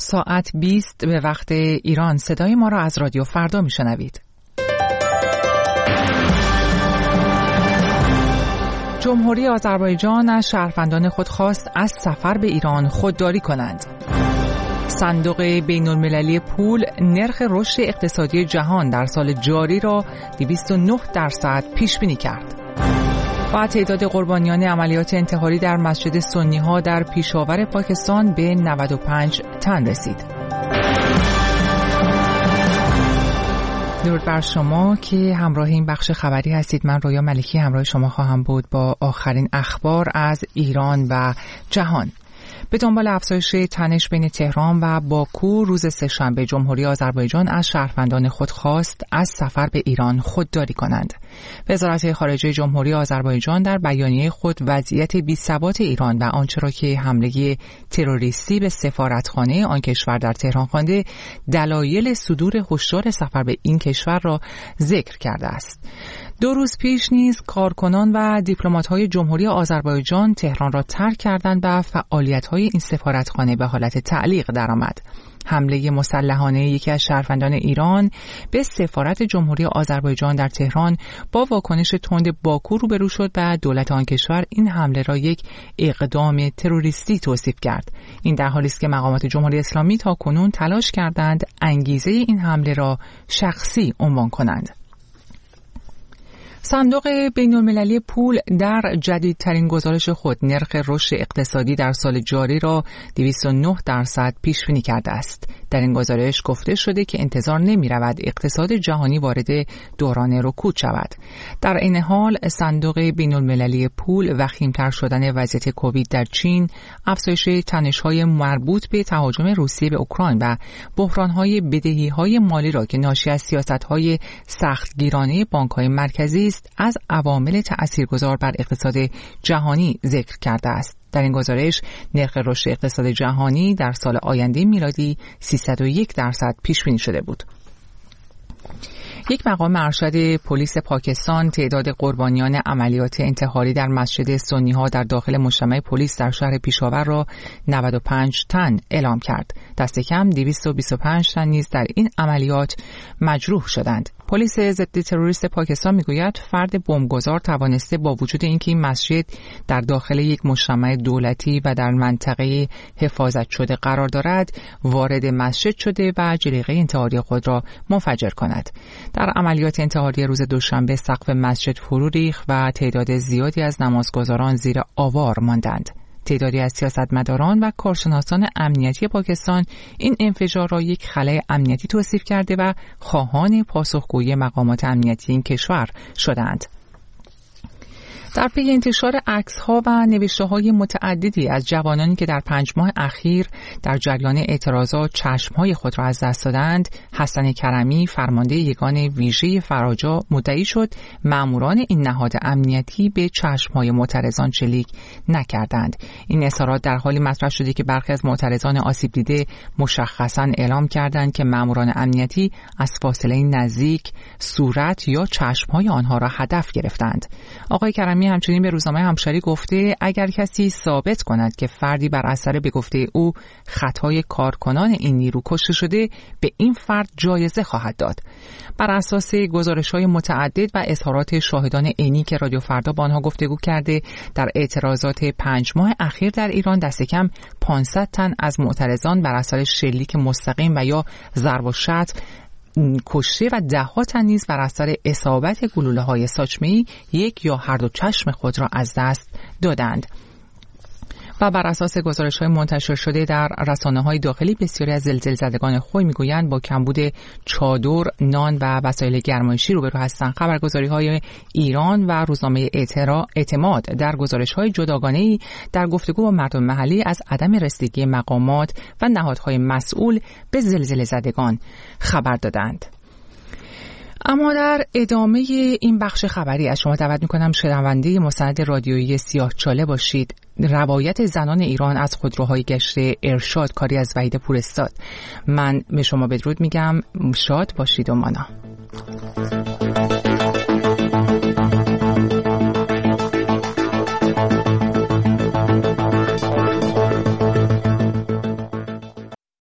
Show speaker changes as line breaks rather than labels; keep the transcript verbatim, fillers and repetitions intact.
ساعت بیست به وقت ایران. صدای ما را از رادیو فردا میشنوید. جمهوری آذربایجان از شهروندان خود خواست از سفر به ایران خودداری کنند. صندوق بین المللی پول نرخ رشد اقتصادی جهان در سال جاری را دویست و نه درصد پیش بینی کرد. و تعداد قربانیان عملیات انتحاری در مسجد سنی ها در پیشاور پاکستان به نود و پنج تن رسید. درود بر شما که همراه این بخش خبری هستید. من رویا ملکی همراه شما خواهم بود با آخرین اخبار از ایران و جهان. به دنبال افزایش تنش بین تهران و باکو، روز سه‌شنبه جمهوری آذربایجان از شهروندان خود خواست از سفر به ایران خودداری کنند. وزارت خارجه جمهوری آذربایجان در بیانیه خود وضعیت بی‌ثبات ایران و آنچه را که حمله تروریستی به سفارتخانه آن کشور در تهران خوانده، دلایل صدور هشدار سفر به این کشور را ذکر کرده است. دو روز پیش نیز کارکنان و دیپلمات‌های جمهوری آذربایجان تهران را ترک کردند و فعالیت‌های این سفارتخانه به حالت تعلیق درآمد. حمله مسلحانه یکی از شهروندان ایران به سفارت جمهوری آذربایجان در تهران با واکنش تند باکو روبرو شد و دولت آن کشور این حمله را یک اقدام تروریستی توصیف کرد. این در حالی است که مقامات جمهوری اسلامی تاکنون تلاش کردند انگیزه این حمله را شخصی عنوان کنند. صندوق بین المللی پول در جدیدترین گزارش خود نرخ رشد اقتصادی در سال جاری را دویست و نه درصد پیش بینی کرده است. در این گزارش گفته شده که انتظار نمی رود اقتصاد جهانی وارد دوران رکود شود. در این حال صندوق بین المللی پول وخیم‌تر شدن وضعیت کووید در چین، افزایش تنش‌های مربوط به تهاجم روسیه به اوکراین و بحران‌های بدهی‌های مالی را که ناشی از سیاست‌های سختگیرانه بانک‌های مرکزی است از عوامل تأثیرگذار بر اقتصاد جهانی ذکر کرده است. در این گزارش نرخ رشد اقتصاد جهانی در سال آینده میلادی سیصد و یک درصد پیش بینی شده بود. یک مقام ارشد پلیس پاکستان تعداد قربانیان عملیات انتحاری در مسجد سنی ها در داخل مجتمع پلیس در شهر پیشاور را نود و پنج تن اعلام کرد. دست کم دویست و بیست و پنج تن نیز در این عملیات مجروح شدند. پلیس ضد تروریست پاکستان میگوید فرد بمبگذار توانسته با وجود اینکه این مسجد در داخل یک مجتمع دولتی و در منطقه حفاظت شده قرار دارد، وارد مسجد شده و جلیقه انتحاری خود را منفجر کند. در عملیات انتحاری روز دوشنبه سقف مسجد فرو ریخت و تعداد زیادی از نمازگزاران زیر آوار ماندند. تعدادی از سیاستمداران و کارشناسان امنیتی پاکستان این انفجار را یک خلأ امنیتی توصیف کرده و خواهان پاسخگویی مقامات امنیتی این کشور شدند. در پی انتشار عکس‌ها و نوشته‌های متعددی از جوانانی که در پنج ماه اخیر در جریان اعتراضات چشم‌های خود را از دست دادند، حسن کرمی فرمانده یگان ویژه فراجا مدعی شد ماموران این نهاد امنیتی به چشم‌های معترضان شلیک نکردند. این اظهارات در حالی مطرح شده که برخی از معترضان آسیب دیده مشخصاً اعلام کردند که ماموران امنیتی از فاصله نزدیک صورت یا چشم‌های آنها را هدف گرفتند. آقای کرمی همچنین به روزنامه همشری گفته اگر کسی ثابت کند که فردی بر اثر به گفته او خطای کارکنان این نیرو کشته شده، به این فرد جایزه خواهد داد. بر اساس گزارش‌های متعدد و اظهارات شاهدان عینی که رادیو فردا با آنها گفتگو کرده، در اعتراضات پنج ماه اخیر در ایران دست کم پانصد تن از معترضان بر اثر شلیک مستقیم و یا ضرب و شتم کشته و ده ها تن نیز بر اثر اصابت گلوله‌های ساچمه‌ای یک یا هر دو چشم خود را از دست دادند. و بر اساس گزارش‌های منتشر شده در رسانه‌های داخلی، بسیاری از زلزله زدگان خوی می‌گویند با کمبود چادر، نان و وسایل گرمایشی روبرو هستند. خبرگزاری‌های ایران و روزنامه اعتماد در گزارش‌های جداگانه‌ای در گفتگو با مردم محلی از عدم رسیدگی مقامات و نهادهای مسئول به زلزله زدگان خبر دادند. اما در ادامه این بخش خبری از شما دعوت می‌کنم شنونده مستند رادیویی سیاه‌چاله باشید. روایت زنان ایران از خودروهای گشت ارشاد، کاری از وحید پوراستاد. من به شما بدرود میگم، شاد باشید و مانا.